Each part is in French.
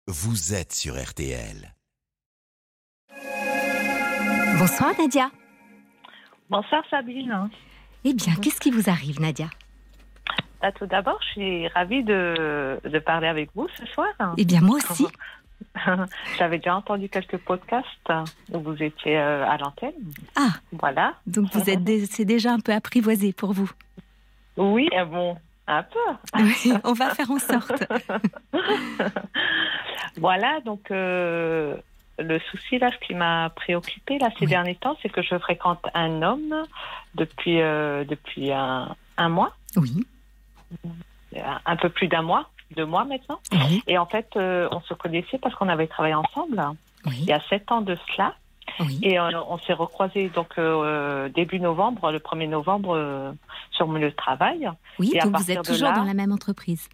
Vous êtes sur RTL. Bonsoir Nadia. Bonsoir Sabine. Eh bien, qu'est-ce qui vous arrive Nadia ? Tout d'abord, je suis ravie de parler avec vous ce soir. Eh bien, moi aussi. J'avais déjà entendu quelques podcasts où vous étiez à l'antenne. Ah, voilà. Donc c'est déjà un peu apprivoisé pour vous. Oui, bon, un peu. Oui, on va faire en sorte. Voilà, donc le souci là, ce qui m'a préoccupée là ces derniers temps, c'est que je fréquente un homme depuis un mois. Oui. Un peu plus d'un mois, 2 mois maintenant. Oui. Et en fait, on se connaissait parce qu'on avait travaillé ensemble il y a 7 ans de cela. Oui. Et on s'est recroisés donc début novembre, le 1er novembre, sur le travail. Oui, et donc vous êtes toujours dans la même entreprise.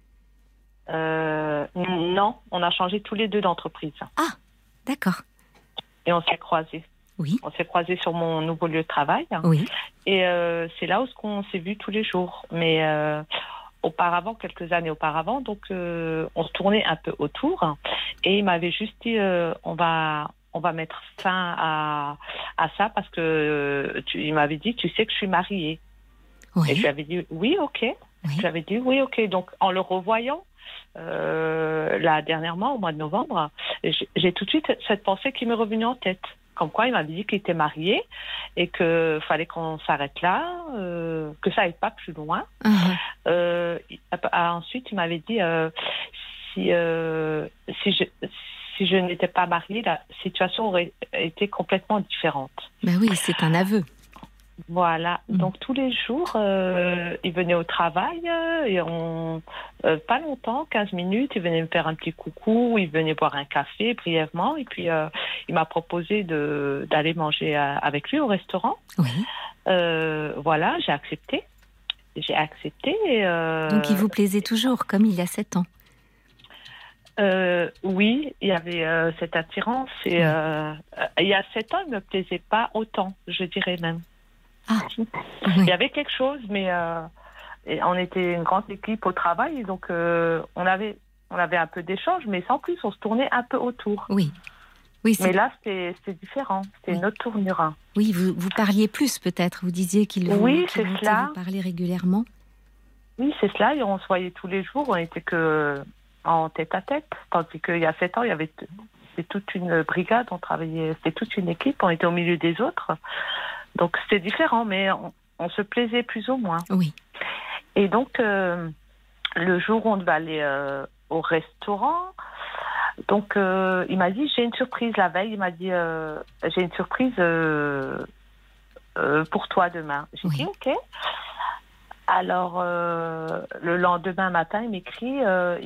Non, on a changé tous les deux d'entreprise. Ah, d'accord. Et on s'est croisés. Oui. On s'est croisés sur mon nouveau lieu de travail. Oui. Et c'est là où on s'est vus tous les jours. Mais auparavant, quelques années auparavant, donc on se tournait un peu autour. Et il m'avait juste dit, on va mettre fin à ça parce que il m'avait dit, tu sais que je suis mariée. Oui. Et je lui avais dit, oui, ok. Oui. Je lui avais dit, oui, ok. Donc, en le revoyant, là, dernièrement, au mois de novembre, j'ai tout de suite cette pensée qui m'est revenue en tête. Comme quoi, il m'avait dit qu'il était marié et qu'il fallait qu'on s'arrête là, que ça n'aille pas plus loin. Ensuite, il m'avait dit, si je n'étais pas mariée, la situation aurait été complètement différente. Ben oui, c'est un aveu. Voilà, donc tous les jours, il venait au travail et pas longtemps, 15 minutes, il venait me faire un petit coucou, il venait boire un café brièvement et puis il m'a proposé d'aller manger avec lui au restaurant. Oui. Voilà, j'ai accepté. Donc il vous plaisait toujours, comme il y a 7 ans. Oui, il y avait cette attirance et il y a 7 ans, il ne me plaisait pas autant, je dirais même. Ah, Il y avait quelque chose, mais on était une grande équipe au travail, donc on avait un peu d'échange, mais sans plus, on se tournait un peu autour. Oui. Mais là, c'était différent, c'était une autre tournure. Oui, vous parliez plus peut-être, vous disiez qu'il vous parlait régulièrement. Oui, c'est cela, et on se voyait tous les jours, on n'était que en tête à tête, tandis qu'il y a 7 ans, il y avait toute une brigade, on travaillait, c'était toute une équipe, on était au milieu des autres. Donc c'était différent, mais on se plaisait plus ou moins. Oui. Et donc le jour où on devait aller au restaurant, donc il m'a dit j'ai une surprise la veille. Il m'a dit j'ai une surprise pour toi demain. J'ai dit ok. Alors le lendemain matin, il m'écrit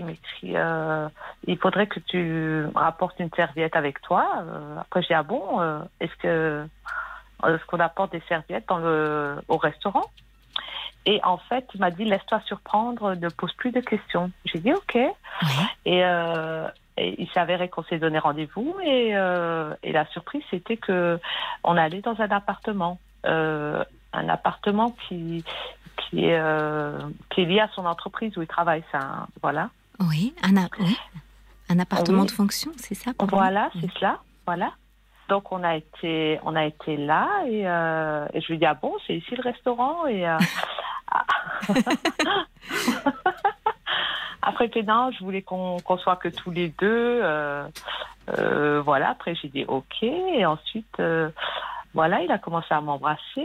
il faudrait que tu rapportes une serviette avec toi. Après j'ai dit ah bon est-ce qu'on apporte des serviettes au restaurant. Et en fait, il m'a dit, laisse-toi surprendre, ne pose plus de questions. J'ai dit, ok. Oui. Et il s'est avéré qu'on s'est donné rendez-vous. Et la surprise, c'était qu'on allait dans un appartement. Un appartement qui est lié à son entreprise où il travaille. Voilà. Oui, un appartement de fonction, c'est ça pour Voilà, lui. c'est cela. Voilà. Donc on a été là et je lui ai dit ah bon c'est ici le restaurant et après non je voulais qu'on soit que tous les deux voilà. Après j'ai dit ok et ensuite voilà il a commencé à m'embrasser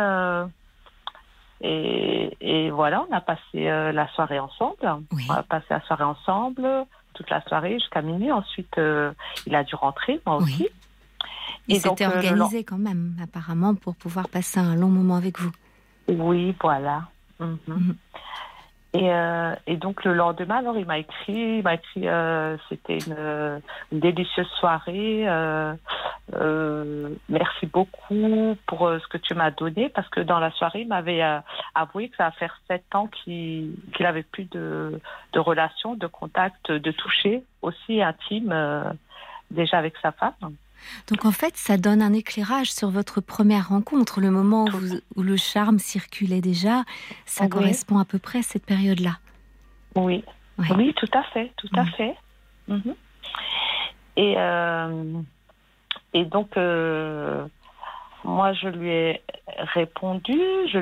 et voilà on a passé la soirée ensemble. Oui. On a passé la soirée ensemble toute la soirée jusqu'à minuit. Ensuite il a dû rentrer, moi aussi. Oui. Et c'était organisé quand même, apparemment, pour pouvoir passer un long moment avec vous. Oui, voilà. Et donc le lendemain, alors il m'a écrit c'était une délicieuse soirée. Merci beaucoup pour ce que tu m'as donné, parce que dans la soirée, il m'avait avoué que ça va faire 7 ans qu'il avait plus de relations, de contact, de toucher aussi intime déjà avec sa femme. Donc en fait, ça donne un éclairage sur votre première rencontre, le moment où le charme circulait déjà. Ça correspond à peu près à cette période-là. Oui, oui, tout à fait, tout à fait. Mhm. Et, donc, moi, je lui ai répondu.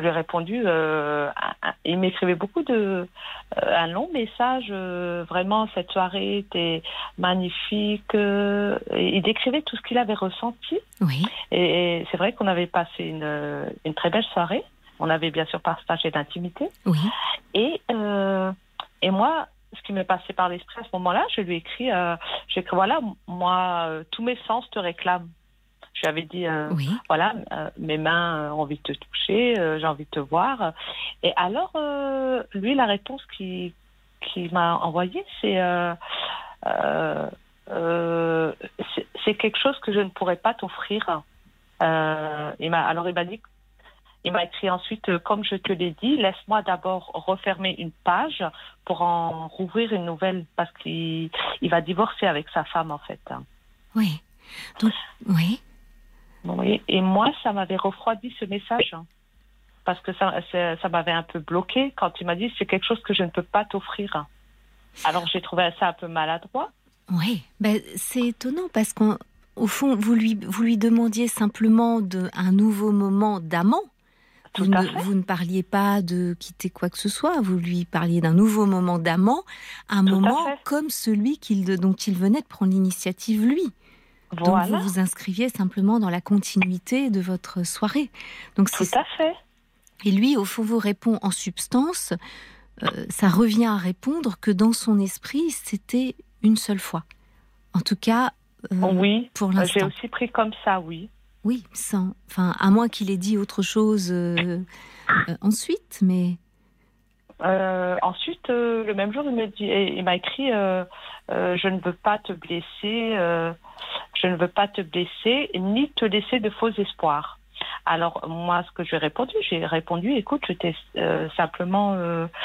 Il m'écrivait beaucoup un long message. Vraiment, cette soirée était magnifique. Il décrivait tout ce qu'il avait ressenti. Oui. Et c'est vrai qu'on avait passé une très belle soirée. On avait bien sûr partagé l'intimité. Oui. Et moi, ce qui m'est passé par l'esprit à ce moment-là, je lui ai écrit, voilà, moi, tous mes sens te réclament. Je lui avais dit, Oui. voilà, mes mains ont envie de te toucher, j'ai envie de te voir. Et alors, lui, la réponse qu'il m'a envoyée, c'est quelque chose que je ne pourrais pas t'offrir. Il m'a écrit ensuite, comme je te l'ai dit, laisse-moi d'abord refermer une page pour en rouvrir une nouvelle, parce qu'il va divorcer avec sa femme, en fait. Oui. Donc, oui. Oui. Et moi, ça m'avait refroidi ce message, parce que ça m'avait un peu bloqué quand il m'a dit c'est quelque chose que je ne peux pas t'offrir. Alors j'ai trouvé ça un peu maladroit. Oui, c'est étonnant parce qu'au fond, vous lui demandiez simplement un nouveau moment d'amant. Vous ne parliez pas de quitter quoi que ce soit, vous lui parliez d'un nouveau moment d'amant, un moment comme celui dont il venait de prendre l'initiative lui. Voilà. Donc vous vous inscriviez simplement dans la continuité de votre soirée. Donc tout à fait. Et lui, au fond, vous répond en substance, ça revient à répondre que dans son esprit, c'était une seule fois. En tout cas, oui, pour l'instant. J'ai aussi pris comme ça, oui. Oui, à moins qu'il ait dit autre chose ensuite, mais... Ensuite, le même jour, il m'a écrit je ne veux pas te blesser, ni te laisser de faux espoirs. Alors moi, ce que j'ai répondu, écoute, je t'ai simplement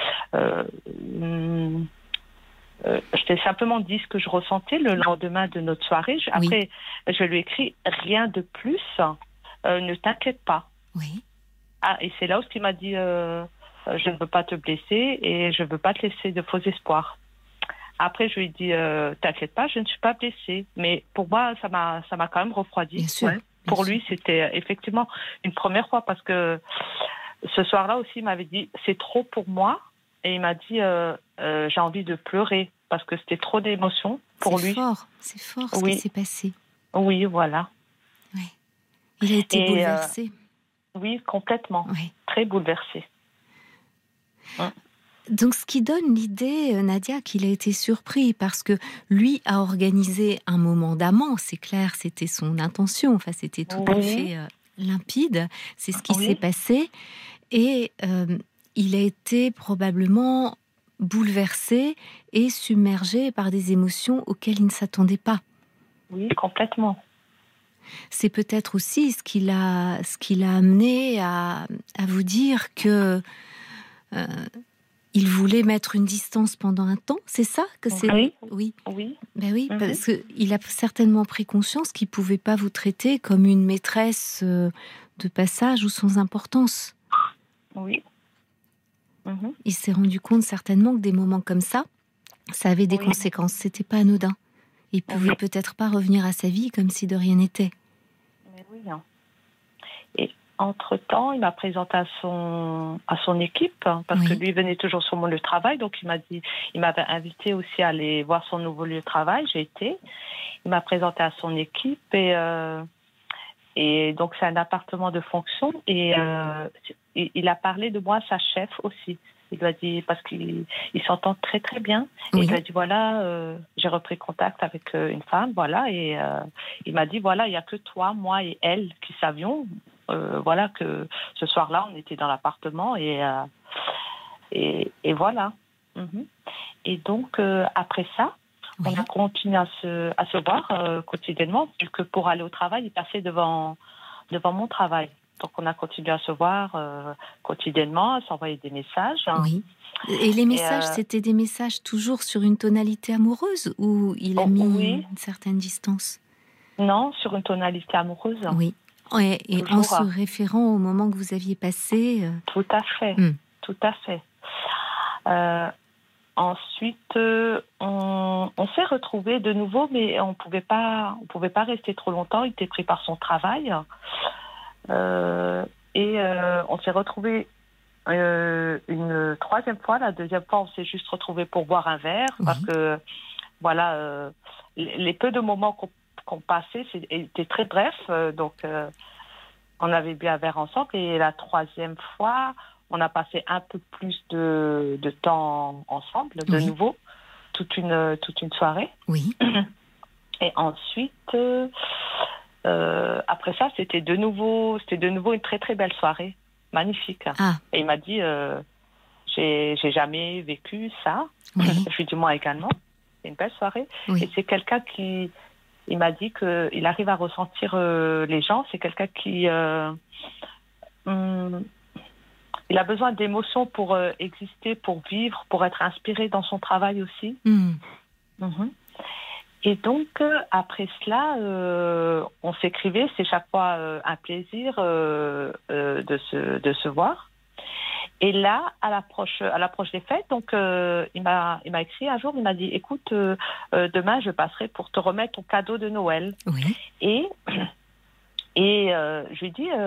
dit ce que je ressentais le lendemain de notre soirée. Après, je lui ai écrit rien de plus, ne t'inquiète pas. Oui. Ah, et c'est là où il m'a dit je ne veux pas te blesser et je ne veux pas te laisser de faux espoirs. Après, je lui ai dit t'inquiète pas, je ne suis pas blessée. Mais pour moi, ça m'a quand même refroidi. Bien sûr. Ouais. Pour lui, c'était effectivement une première fois parce que ce soir-là aussi, il m'avait dit c'est trop pour moi. Et il m'a dit j'ai envie de pleurer parce que c'était trop d'émotions pour lui. C'est fort ce qui s'est passé. Oui, voilà. Ouais. Il a été bouleversé. Oui, complètement. Ouais. Très bouleversé. Donc, ce qui donne l'idée, Nadia, qu'il a été surpris parce que lui a organisé un moment d'amant. C'est clair, c'était son intention. Enfin, c'était tout à fait limpide. C'est ce qui s'est passé. Et il a été probablement bouleversé et submergé par des émotions auxquelles il ne s'attendait pas. Oui, complètement. C'est peut-être aussi ce qui l'a amené à vous dire que il voulait mettre une distance pendant un temps, c'est ça que c'est? Oui. Ben oui, parce qu'il a certainement pris conscience qu'il ne pouvait pas vous traiter comme une maîtresse de passage ou sans importance. Oui. Il s'est rendu compte certainement que des moments comme ça avait des conséquences. C'était pas anodin. Il pouvait peut-être pas revenir à sa vie comme si de rien n'était. Mais oui. Et entre-temps, il m'a présenté à son équipe parce que lui venait toujours sur mon lieu de travail. Donc il m'avait invité aussi à aller voir son nouveau lieu de travail. J'ai été. Il m'a présenté à son équipe et donc c'est un appartement de fonction et il a parlé de moi à sa chef aussi. Il lui a dit, parce qu'il s'entend très très bien, et il lui a dit voilà, j'ai repris contact avec une femme, voilà, et il m'a dit voilà, il n'y a que toi, moi et elle qui savions, voilà, que ce soir-là on était dans l'appartement et voilà. Et donc après ça, on a continué à se voir quotidiennement, vu que pour aller au travail, il passait devant mon travail. Donc, on a continué à se voir quotidiennement, à s'envoyer des messages. Oui. Et les messages, c'était des messages toujours sur une tonalité amoureuse ou il a mis une certaine distance? Non, sur une tonalité amoureuse. Oui. Et en se référant au moment que vous aviez passé. Tout à fait. Tout à fait. ensuite, on s'est retrouvés de nouveau, mais on pouvait pas rester trop longtemps. Il était pris par son travail. On s'est retrouvés une troisième fois. La deuxième fois, on s'est juste retrouvés pour boire un verre, parce que voilà, les peu de moments qu'on passait étaient très brefs, donc on avait bu un verre ensemble. Et la troisième fois, on a passé un peu plus de temps ensemble, de nouveau, toute une soirée. Oui. Et ensuite, après ça, c'était de nouveau une très très belle soirée, magnifique. Ah. Et il m'a dit, j'ai jamais vécu ça. Oui. Je lui dis moi également. C'est une belle soirée. Oui. Et c'est quelqu'un qui, il m'a dit qu'il arrive à ressentir les gens. C'est quelqu'un qui, il a besoin d'émotions pour exister, pour vivre, pour être inspiré dans son travail aussi. Et donc, après cela, on s'écrivait. C'est chaque fois un plaisir de se voir. Et là, à l'approche des fêtes, donc il m'a écrit un jour. Il m'a dit, écoute, demain je passerai pour te remettre ton cadeau de Noël. Oui. Et je lui ai dit,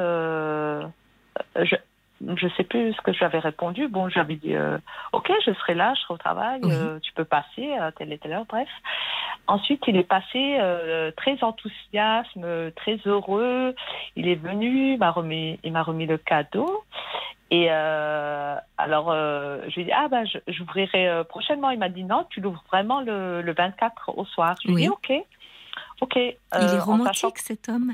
je sais plus ce que je lui avais répondu. Bon, j'avais dit, ok, je serai là, je serai au travail, tu peux passer à telle et telle heure, bref. Ensuite, il est passé très enthousiaste, très heureux. Il est venu, il m'a remis le cadeau. Et alors, je lui ai dit, j'ouvrirai prochainement. Il m'a dit, non, tu l'ouvres vraiment le 24 au soir. Je lui ai dit, ok. Il est romantique, cet homme.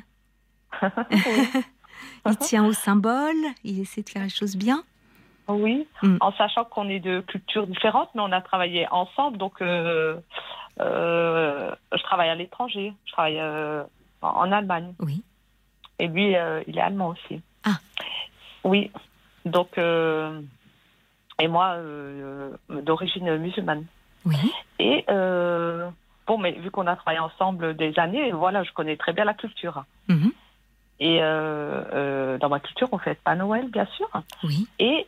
Il tient au symbole, il essaie de faire les choses bien. Oui, en sachant qu'on est de cultures différentes, mais on a travaillé ensemble. Donc, je travaille à l'étranger. Je travaille en Allemagne. Oui. Et lui, il est allemand aussi. Ah. Oui. Donc, et moi, d'origine musulmane. Oui. Et bon, mais vu qu'on a travaillé ensemble des années, voilà, je connais très bien la culture. Et dans ma culture, on ne fête pas Noël, bien sûr. Oui. Et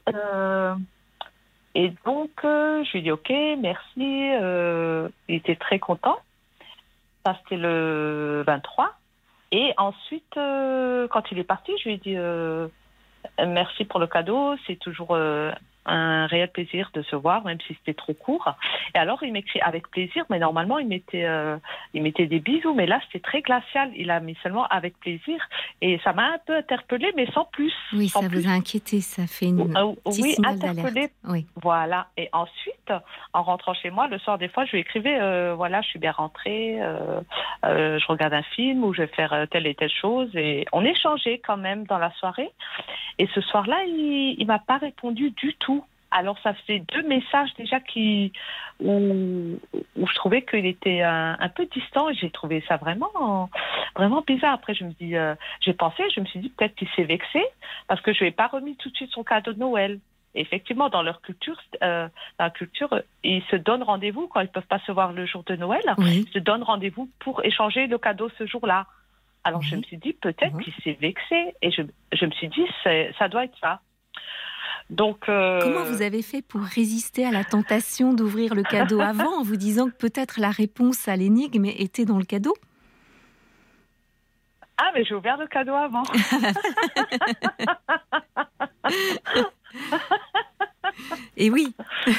donc, je lui ai dit ok, merci. Il était très content. Ça, c'était le 23. Et ensuite, quand il est parti, je lui ai dit merci pour le cadeau. C'est toujours un réel plaisir de se voir, même si c'était trop court. Et alors, il m'écrit avec plaisir, mais normalement, il mettait des bisous, mais là, c'était très glacial. Il a mis seulement avec plaisir. Et ça m'a un peu interpellée, mais sans plus. Oui, sans ça plus. vous a inquiété, ça fait une oui, signal d'alerte. Oui, voilà. Et ensuite, en rentrant chez moi, le soir, des fois, je lui écrivais, voilà, je suis bien rentrée, je regarde un film ou je vais faire telle et telle chose. Et on échangeait quand même dans la soirée. Et ce soir-là, il m'a pas répondu du tout. Alors, ça faisait 2 messages déjà où je trouvais qu'il était un peu distant. Et j'ai trouvé ça vraiment, vraiment bizarre. Après, je me suis dit peut-être qu'il s'est vexé parce que je lui ai pas remis tout de suite son cadeau de Noël. Et effectivement, dans leur culture, ils se donnent rendez-vous quand ils peuvent pas se voir le jour de Noël. Oui. Ils se donnent rendez-vous pour échanger le cadeau ce jour-là. Alors, je me suis dit peut-être qu'il s'est vexé. Et je me suis dit, ça doit être ça. Donc, comment vous avez fait pour résister à la tentation d'ouvrir le cadeau avant, en vous disant que peut-être la réponse à l'énigme était dans le cadeau ? Ah, mais j'ai ouvert le cadeau avant. Et oui.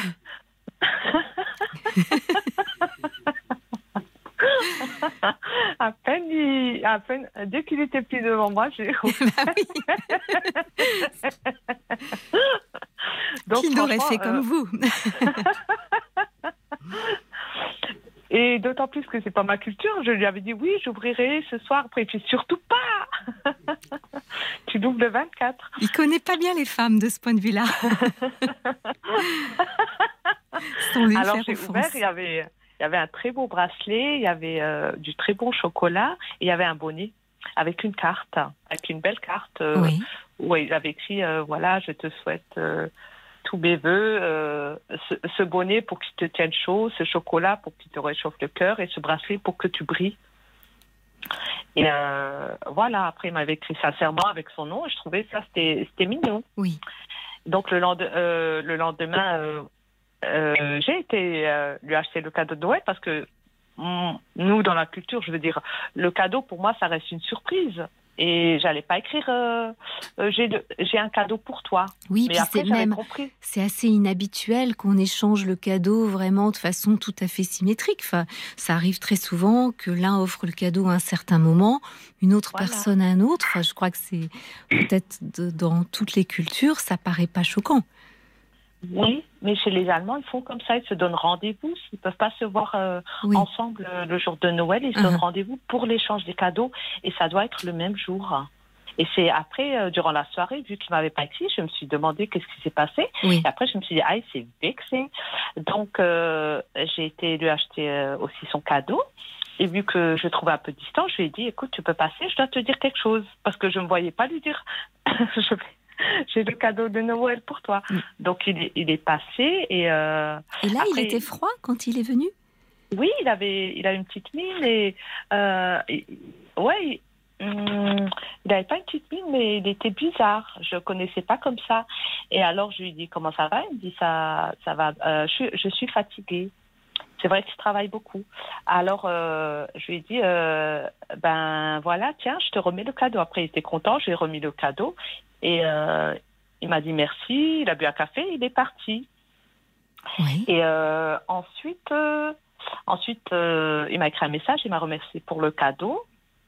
À peine, dès qu'il était plus devant moi, j'ai ouvert. Donc, qui n'aurait fait comme vous? Et d'autant plus que c'est pas ma culture, je lui avais dit oui, j'ouvrirai ce soir. Après, il fait surtout pas. Tu l'ouvres le 24. Il connaît pas bien les femmes de ce point de vue-là. Alors j'ai ouvert, il y avait un très beau bracelet, il y avait du très bon chocolat, et il y avait un bonnet avec une carte, avec une belle carte où il avait écrit voilà, je te souhaite tous mes vœux, ce bonnet pour qu'il te tienne chaud, ce chocolat pour qu'il te réchauffe le cœur, et ce bracelet pour que tu brilles. Et voilà, après il m'avait écrit sincèrement avec son nom, et je trouvais ça c'était mignon. Oui. Donc le lendemain, j'ai été lui acheter le cadeau de Noël parce que nous, dans la culture, je veux dire, le cadeau, pour moi, ça reste une surprise. Et j'allais pas écrire j'ai un cadeau pour toi. Oui, mais puis après, j'avais compris. c'est assez inhabituel qu'on échange le cadeau vraiment de façon tout à fait symétrique. Enfin, ça arrive très souvent que l'un offre le cadeau à un certain moment, une autre personne à un autre. Enfin, je crois que c'est peut-être dans toutes les cultures, ça paraît pas choquant. Oui, mais chez les Allemands, ils font comme ça, ils se donnent rendez-vous. Ils ne peuvent pas se voir ensemble le jour de Noël, ils se donnent rendez-vous pour l'échange des cadeaux et ça doit être le même jour. Et c'est après, durant la soirée, vu qu'il ne m'avait pas écrit, je me suis demandé qu'est-ce qui s'est passé. Et après, je me suis dit, il s'est vexé. Donc, j'ai été lui acheter aussi son cadeau. Et vu que je le trouvais un peu distant, je lui ai dit, écoute, tu peux passer, je dois te dire quelque chose. Parce que je ne me voyais pas lui dire, j'ai le cadeau de Noël pour toi. Donc, il est passé. Et là, après, il était froid quand il est venu? Oui, il a une petite mine. Et ouais, il n'avait pas une petite mine, mais il était bizarre. Je ne connaissais pas comme ça. Et alors, je lui ai dit, comment ça va? Il me dit, ça va. Je suis fatiguée. C'est vrai qu'il travaille beaucoup. Alors, je lui ai dit, ben voilà, tiens, je te remets le cadeau. Après, il était content, je lui ai remis le cadeau. Et il m'a dit merci, il a bu un café, il est parti. Oui. Et ensuite, il m'a écrit un message, il m'a remercié pour le cadeau.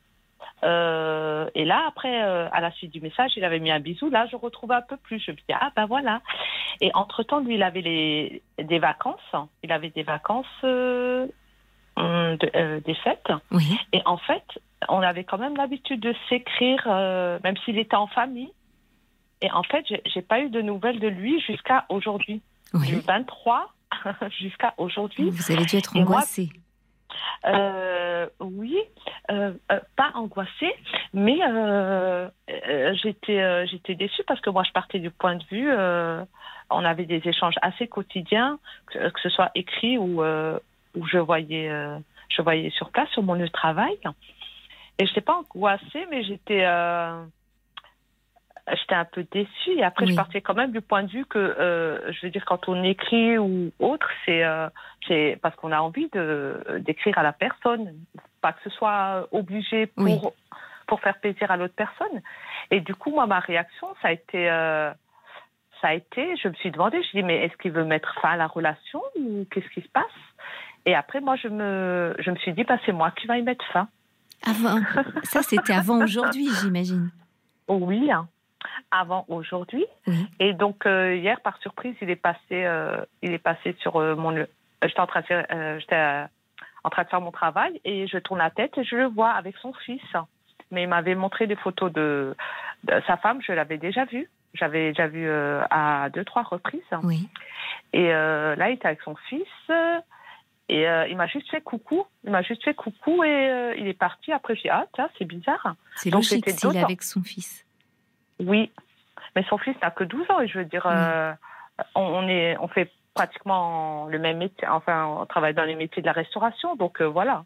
Et là, après, à la suite du message, il avait mis un bisou. Là, je retrouvais un peu plus. Je me dis, ah ben voilà. Et entre-temps, lui, il avait des vacances. Il avait des vacances des fêtes. Oui. Et en fait, on avait quand même l'habitude de s'écrire, même s'il était en famille. Et en fait, j'ai pas eu de nouvelles de lui jusqu'à aujourd'hui. Oui. Du 23 jusqu'à aujourd'hui. Vous avez dû être angoissée. Oui, pas angoissée, mais j'étais déçue parce que moi, je partais du point de vue, on avait des échanges assez quotidiens, que ce soit écrit ou je voyais sur place, sur mon lieu de travail. Et je n'étais pas angoissée, mais j'étais un peu déçue. Et après, je partais quand même du point de vue que, je veux dire, quand on écrit ou autre, c'est parce qu'on a envie d'écrire à la personne. Pas que ce soit obligé pour faire plaisir à l'autre personne. Et du coup, moi, ma réaction, ça a été, je me suis demandé, je dis, mais est-ce qu'il veut mettre fin à la relation ou qu'est-ce qui se passe? Et après, moi, je me suis dit, bah, c'est moi qui vais y mettre fin. Ça, c'était avant aujourd'hui, j'imagine. Oui, hein. Avant aujourd'hui. Et donc hier, par surprise, il est passé sur mon lieu. J'étais en train de faire mon travail et je tourne la tête et je le vois avec son fils. Mais il m'avait montré des photos de sa femme, je l'avais déjà vue. J'avais déjà vu à 2-3 reprises. Oui. Et là, il était avec son fils et il m'a juste fait coucou. Et il est parti. Après, je dis, ah, tiens, c'est bizarre. C'est logique s'il est avec son fils. Oui, mais son fils n'a que 12 ans et je veux dire, on fait pratiquement le même métier, enfin on travaille dans les métiers de la restauration, donc voilà.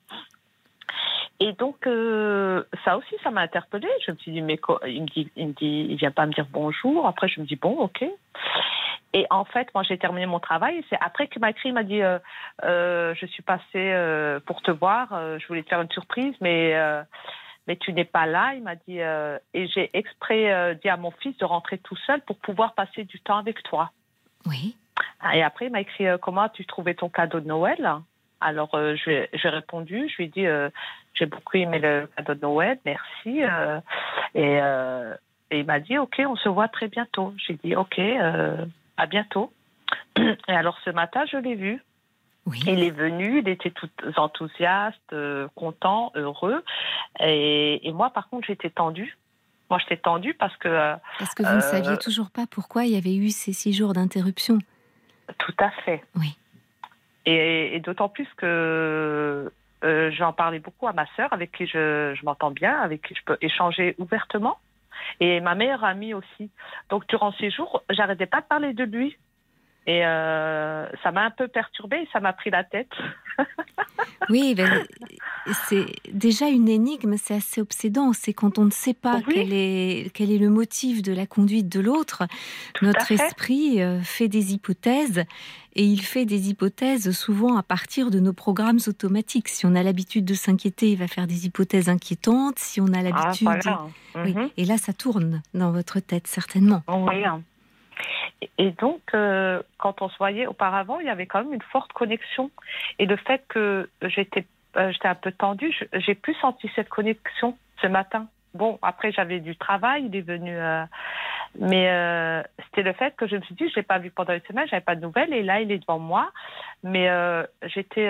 Et donc ça aussi, ça m'a interpellée. Je me suis dit, mais il vient pas me dire bonjour. Après je me dis bon, ok. Et en fait, moi j'ai terminé mon travail. C'est après qu'il m'a écrit, il m'a dit, je suis passée pour te voir. Je voulais te faire une surprise, mais tu n'es pas là, il m'a dit, et j'ai exprès dit à mon fils de rentrer tout seul pour pouvoir passer du temps avec toi. Oui. Et après, il m'a écrit, comment as-tu trouvé ton cadeau de Noël? Alors, j'ai répondu, je lui ai dit, j'ai beaucoup aimé le cadeau de Noël, merci. Et il m'a dit, ok, on se voit très bientôt. J'ai dit, ok, à bientôt. Et alors, ce matin, je l'ai vu. Oui. Il est venu, il était tout enthousiaste, content, heureux. Et moi, par contre, j'étais tendue. Moi, j'étais tendue parce que... Parce que vous ne saviez toujours pas pourquoi il y avait eu ces 6 jours d'interruption. Tout à fait. Oui. Et d'autant plus que j'en parlais beaucoup à ma sœur, avec qui je m'entends bien, avec qui je peux échanger ouvertement. Et ma meilleure amie aussi. Donc, durant ces jours, j'arrêtais pas de parler de lui. Et ça m'a un peu perturbée et ça m'a pris la tête. Oui, c'est déjà une énigme, c'est assez obsédant. C'est quand on ne sait pas quel est le motif de la conduite de l'autre. Notre esprit fait des hypothèses, et il fait des hypothèses souvent à partir de nos programmes automatiques. Si on a l'habitude de s'inquiéter, il va faire des hypothèses inquiétantes. Si on a l'habitude... Oui. Et là, ça tourne dans votre tête, certainement. Oui. Et donc, quand on se voyait auparavant, il y avait quand même une forte connexion. Et le fait que j'étais un peu tendue, j'ai plus senti cette connexion ce matin. Bon, après, j'avais du travail, il est venu... mais c'était le fait que je me suis dit, je ne l'ai pas vu pendant une semaine, je n'avais pas de nouvelles, et là, il est devant moi. Mais j'étais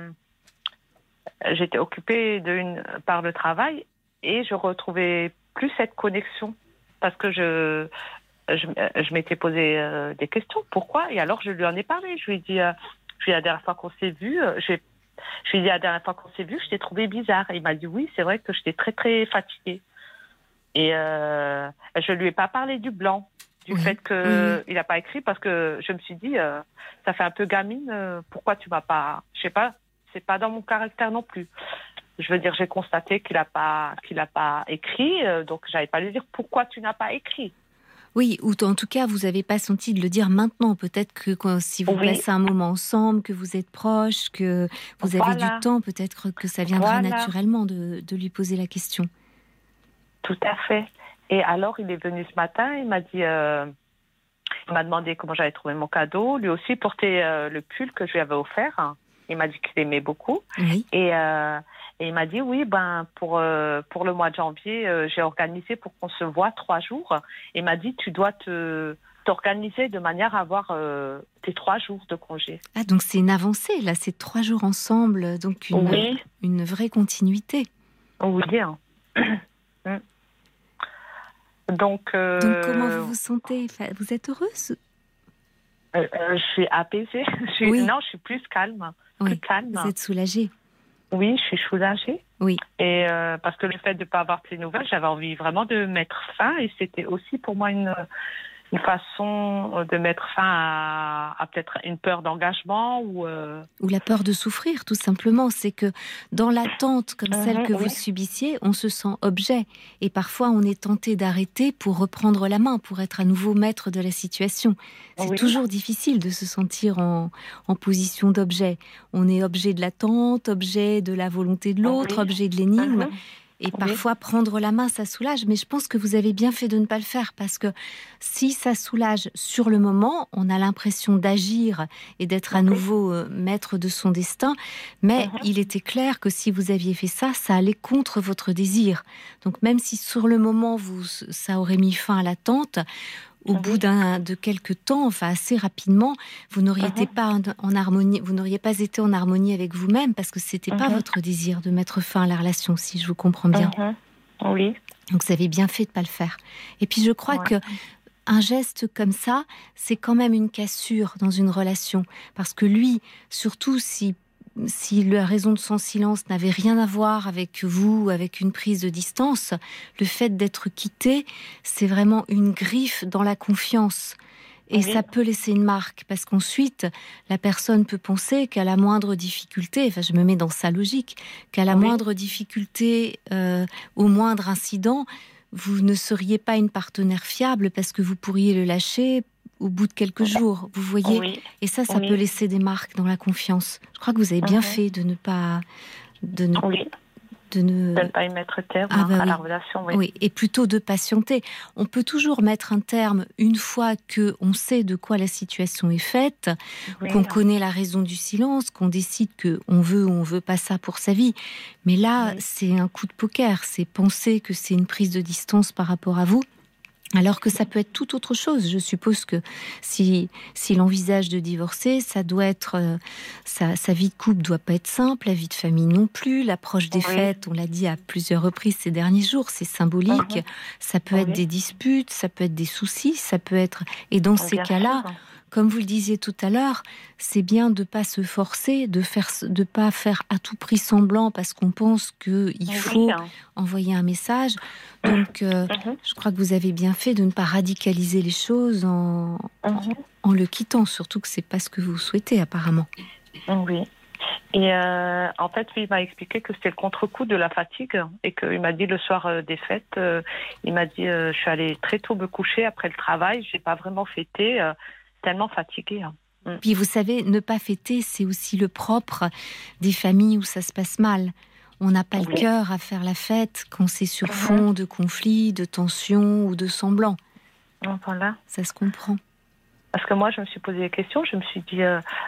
occupée par le travail, et je retrouvais plus cette connexion, parce que je m'étais posé des questions. Pourquoi? Et alors, je lui en ai parlé. Je lui ai dit, la dernière fois qu'on s'est vu, je t'ai trouvé bizarre. Et il m'a dit, oui, c'est vrai que j'étais très, très fatiguée. Et je lui ai pas parlé du blanc, du fait qu'il n'a pas écrit, parce que je me suis dit, ça fait un peu gamine, pourquoi tu m'as pas... Je sais pas, c'est pas dans mon caractère non plus. Je veux dire, j'ai constaté qu'il a pas écrit, donc j'avais pas à lui dire pourquoi tu n'as pas écrit. Oui, ou en tout cas, vous n'avez pas senti de le dire maintenant. Peut-être que si vous passez un moment ensemble, que vous êtes proches, que vous avez du temps, peut-être que ça viendra naturellement de lui poser la question. Tout à fait. Et alors, il est venu ce matin, il m'a dit, il m'a demandé comment j'avais trouvé mon cadeau. Lui aussi portait le pull que je lui avais offert. Il m'a dit qu'il aimait beaucoup. Oui. Et il m'a dit, oui, pour le mois de janvier, j'ai organisé pour qu'on se voit 3 jours. Il m'a dit, tu dois t'organiser de manière à avoir tes 3 jours de congé. Ah, donc c'est une avancée, là, c'est 3 jours ensemble, donc une vraie continuité. Oui. Donc comment vous vous sentez? Vous êtes heureuse? Je suis apaisée. Non, je suis plus calme. Oui. Plus calme. Vous êtes soulagée? Oui, je suis soulagée. Oui. Et parce que le fait de ne pas avoir de ces nouvelles, j'avais envie vraiment de mettre fin. Et c'était aussi pour moi une façon de mettre fin à peut-être une peur d'engagement ou la peur de souffrir, tout simplement. C'est que dans l'attente comme celle que vous subissiez, on se sent objet. Et parfois, on est tenté d'arrêter pour reprendre la main, pour être à nouveau maître de la situation. C'est toujours difficile de se sentir en position d'objet. On est objet de l'attente, objet de la volonté de l'autre, objet de l'énigme. Et parfois, prendre la main, ça soulage. Mais je pense que vous avez bien fait de ne pas le faire, parce que si ça soulage sur le moment, on a l'impression d'agir et d'être à nouveau maître de son destin. Mais il était clair que si vous aviez fait ça, ça allait contre votre désir. Donc même si sur le moment, ça aurait mis fin à l'attente, au bout de quelques temps, enfin assez rapidement, vous n'auriez été pas en harmonie, vous n'auriez pas été en harmonie avec vous-même, parce que c'était pas votre désir de mettre fin à la relation, si je vous comprends bien. Oui. Donc vous avez bien fait de pas le faire. Et puis je crois que un geste comme ça, c'est quand même une cassure dans une relation, parce que lui, surtout si la raison de son silence n'avait rien à voir avec vous, avec une prise de distance, le fait d'être quitté, c'est vraiment une griffe dans la confiance. Et ça peut laisser une marque, parce qu'ensuite, la personne peut penser qu'à la moindre difficulté, enfin je me mets dans sa logique, qu'à la moindre difficulté, au moindre incident, vous ne seriez pas une partenaire fiable, parce que vous pourriez le lâcher au bout de quelques jours, vous voyez. Et ça peut laisser des marques dans la confiance. Je crois que vous avez bien fait de ne pas... De ne pas y mettre terme à la relation. Oui, et plutôt de patienter. On peut toujours mettre un terme une fois qu'on sait de quoi la situation est faite, qu'on connaît la raison du silence, qu'on décide qu'on veut ou on veut pas ça pour sa vie. Mais là, c'est un coup de poker. C'est penser que c'est une prise de distance par rapport à vous. Alors que ça peut être tout autre chose. Je suppose que s'il envisage de divorcer, ça doit être sa vie de couple doit pas être simple, la vie de famille non plus, l'approche des fêtes, on l'a dit à plusieurs reprises ces derniers jours, c'est symbolique. Ça peut être des disputes, ça peut être des soucis, ça peut être... Et dans ces cas-là, comme vous le disiez tout à l'heure, c'est bien de pas se forcer, de pas faire à tout prix semblant parce qu'on pense qu'il faut envoyer un message. Donc, je crois que vous avez bien fait de ne pas radicaliser les choses en le quittant, surtout que c'est pas ce que vous souhaitez apparemment. Oui. Et en fait, lui, il m'a expliqué que c'était le contre-coup de la fatigue et qu'il m'a dit le soir des fêtes, il m'a dit je suis allée très tôt me coucher après le travail, j'ai pas vraiment fêté, tellement fatiguée. Puis vous savez, ne pas fêter, c'est aussi le propre des familles où ça se passe mal. On n'a pas le cœur à faire la fête quand c'est sur fond de conflits, de tensions ou de semblants. Voilà. Ça se comprend. Parce que moi, je me suis posé des questions, je me suis dit...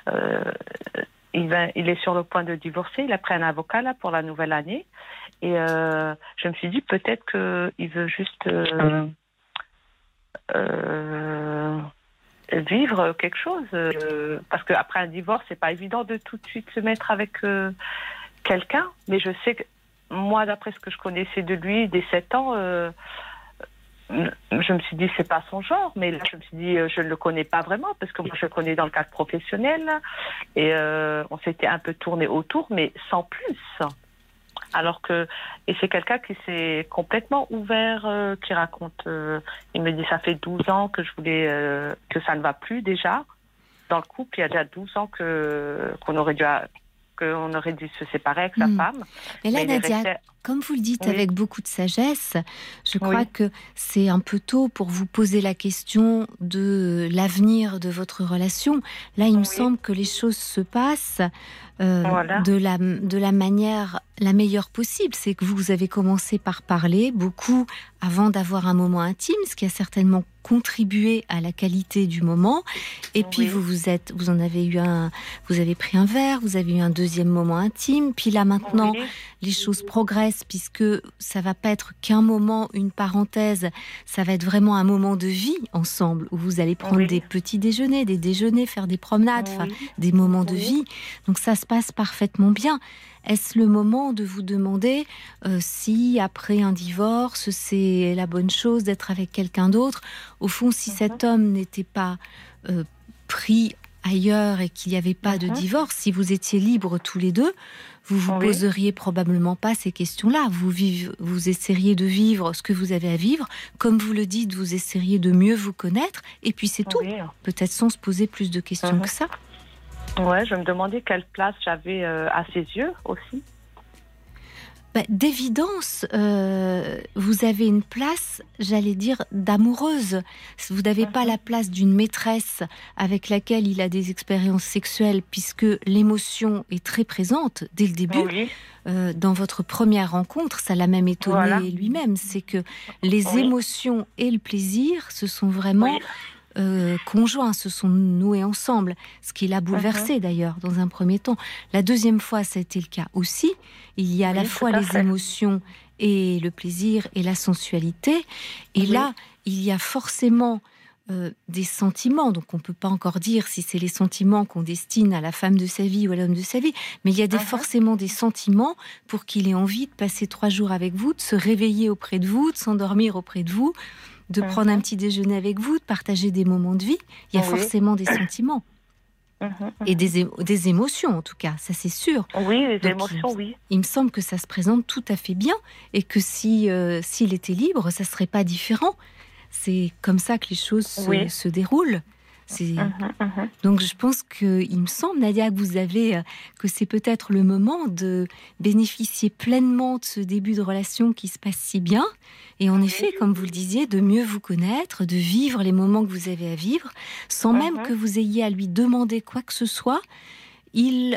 il est sur le point de divorcer, il a pris un avocat là pour la nouvelle année et je me suis dit peut-être qu'il veut juste vivre quelque chose parce qu'après un divorce c'est pas évident de tout de suite se mettre avec quelqu'un, mais je sais que moi d'après ce que je connaissais de lui des 7 ans je me suis dit c'est pas son genre, mais là je me suis dit je ne le connais pas vraiment parce que moi je le connais dans le cadre professionnel et on s'était un peu tourné autour mais sans plus. Alors que et c'est quelqu'un qui s'est complètement ouvert, qui raconte. Il me dit ça fait 12 ans que je voulais que ça ne va plus déjà dans le couple. Il y a déjà 12 ans qu'on aurait dû se séparer avec sa femme. Mais là, Nadia, comme vous le dites avec beaucoup de sagesse, je crois que c'est un peu tôt pour vous poser la question de l'avenir de votre relation. Là, il me semble que les choses se passent de la manière la meilleure possible. C'est que vous avez commencé par parler beaucoup avant d'avoir un moment intime, ce qui a certainement contribué à la qualité du moment. Et puis vous avez pris un verre, vous avez eu un deuxième moment intime. Puis là maintenant, les choses progressent puisque ça va pas être qu'un moment, une parenthèse. Ça va être vraiment un moment de vie ensemble où vous allez prendre des petits déjeuners, des déjeuners, faire des promenades, des moments de vie. Donc ça se passe parfaitement bien. Est-ce le moment de vous demander si, après un divorce, c'est la bonne chose d'être avec quelqu'un d'autre ? Au fond, si cet homme n'était pas pris ailleurs et qu'il n'y avait pas de divorce, si vous étiez libres tous les deux, vous vous poseriez probablement pas ces questions-là. Vous essaieriez de vivre ce que vous avez à vivre. Comme vous le dites, vous essaieriez de mieux vous connaître. Et puis c'est tout. Peut-être sans se poser plus de questions que ça. Ouais, je me demandais quelle place j'avais à ses yeux aussi. D'évidence, vous avez une place, j'allais dire, d'amoureuse. Vous n'avez pas la place d'une maîtresse avec laquelle il a des expériences sexuelles, puisque l'émotion est très présente dès le début. Dans votre première rencontre, ça l'a même étonné lui-même. C'est que les émotions et le plaisir, ce sont vraiment... conjoints, se sont noués ensemble, ce qui l'a bouleversé d'ailleurs dans un premier temps. La deuxième fois, ça a été le cas aussi. Il y a à la fois les émotions et le plaisir et la sensualité. Et là, il y a forcément des sentiments. Donc on ne peut pas encore dire si c'est les sentiments qu'on destine à la femme de sa vie ou à l'homme de sa vie, mais il y a forcément des sentiments pour qu'il ait envie de passer 3 jours avec vous, de se réveiller auprès de vous, de s'endormir auprès de vous, de prendre un petit déjeuner avec vous, de partager des moments de vie. Il y a forcément des sentiments. Et des émotions, en tout cas, ça c'est sûr. Oui, les émotions, Il me semble que ça se présente tout à fait bien et que s'il était libre, ça ne serait pas différent. C'est comme ça que les choses se déroulent. Donc je pense qu'il me semble, Nadia, que c'est peut-être le moment de bénéficier pleinement de ce début de relation qui se passe si bien. Et en effet, comme vous le disiez, de mieux vous connaître, de vivre les moments que vous avez à vivre, sans même que vous ayez à lui demander quoi que ce soit. Il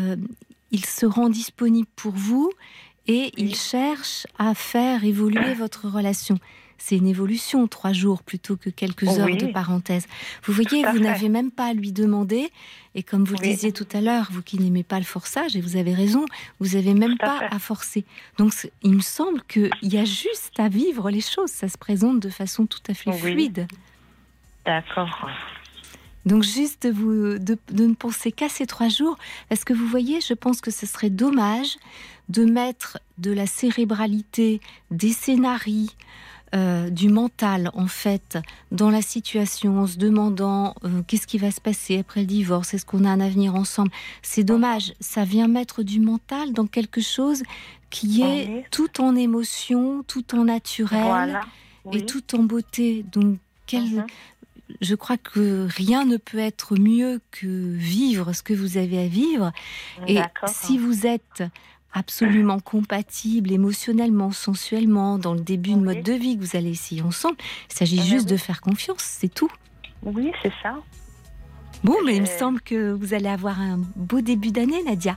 se rend disponible pour vous et il cherche à faire évoluer votre relation. C'est une évolution, 3 jours plutôt que quelques heures de parenthèse. Vous voyez, vous n'avez même pas à lui demander. Et comme vous le disiez tout à l'heure, vous qui n'aimez pas le forçage, et vous avez raison, vous n'avez même pas à forcer. Donc, il me semble qu'il y a juste à vivre les choses. Ça se présente de façon tout à fait fluide. D'accord. Donc, juste de ne penser qu'à ces 3 jours. Parce que vous voyez, je pense que ce serait dommage de mettre de la cérébralité, des scénarios, du mental en fait dans la situation en se demandant qu'est-ce qui va se passer après le divorce, est-ce qu'on a un avenir ensemble. C'est dommage, ça vient mettre du mental dans quelque chose qui est tout en émotion, tout en naturel et tout en beauté. Donc je crois que rien ne peut être mieux que vivre ce que vous avez à vivre. Et si vous êtes absolument compatibles émotionnellement, sensuellement, dans le début de mode de vie que vous allez essayer ensemble, il s'agit juste de faire confiance, c'est tout. Oui, c'est ça. Bon, mais il me semble que vous allez avoir un beau début d'année, Nadia.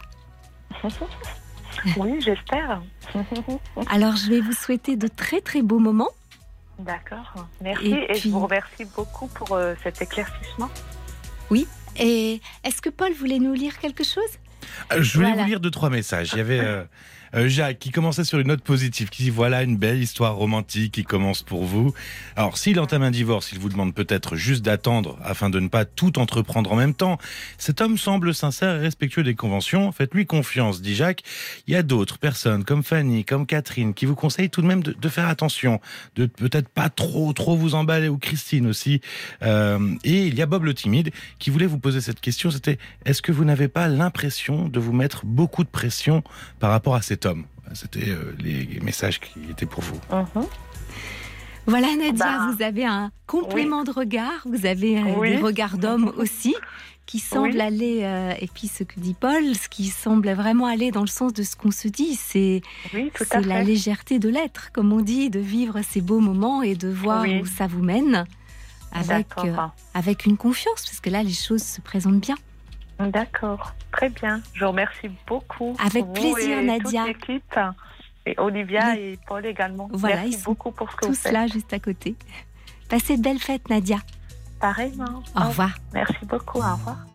Oui, j'espère. Alors, je vais vous souhaiter de très très beaux moments. D'accord, merci. Et puis, je vous remercie beaucoup pour cet éclaircissement. Oui, et est-ce que Paul voulait nous lire quelque chose ? Je voulais vous lire 2-3 messages. Il y avait Jacques qui commençait sur une note positive, qui dit voilà une belle histoire romantique qui commence pour vous. Alors s'il entame un divorce, il vous demande peut-être juste d'attendre afin de ne pas tout entreprendre en même temps. Cet homme semble sincère et respectueux des conventions. Faites-lui confiance, dit Jacques. Il y a d'autres personnes comme Fanny, comme Catherine, qui vous conseillent tout de même de faire attention, de peut-être pas trop vous emballer, ou Christine aussi. Et il y a Bob le timide qui voulait vous poser cette question. C'était est-ce que vous n'avez pas l'impression de vous mettre beaucoup de pression par rapport à cet homme? C'était les messages qui étaient pour vous. Voilà Nadia, vous avez un complément de regard, vous avez des regards d'hommes aussi qui semblent aller, et puis ce que dit Paul, ce qui semble vraiment aller dans le sens de ce qu'on se dit, c'est la légèreté de l'être, comme on dit, de vivre ces beaux moments et de voir où ça vous mène avec une confiance, parce que là les choses se présentent bien. D'accord, très bien. Je vous remercie beaucoup. Avec plaisir, Nadia. Toute l'équipe, et Olivia et Paul également. Voilà, merci beaucoup pour ce que vous faites. Tous là, juste à côté. Passez de belles fêtes, Nadia. Pareillement. Au revoir. Merci beaucoup, au revoir.